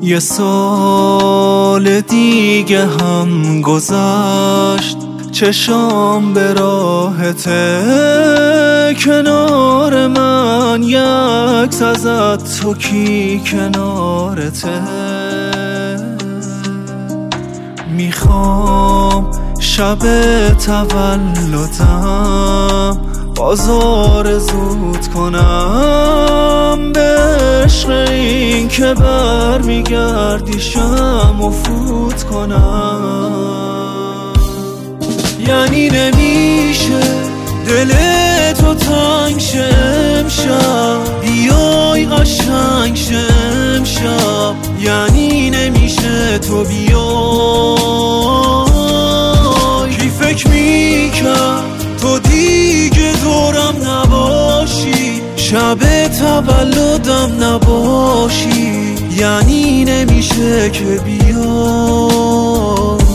یه سال دیگه هم گذشت، چشام به راهته کنار من، یک عکس ازت تو کی کنارته. میخوام شب تولدم بازار زود کنم، به عشق این که بر میگردی شمع فوت کنم. یعنی نمیشه دل تو تنگ شه امشب، بیای قشنگ شه امشب. یعنی نمیشه تو بیای، کی فکر میکرد تو دیگه دورم نباشی، شب تولدم نباشی. یعنی نمیشه که بیای.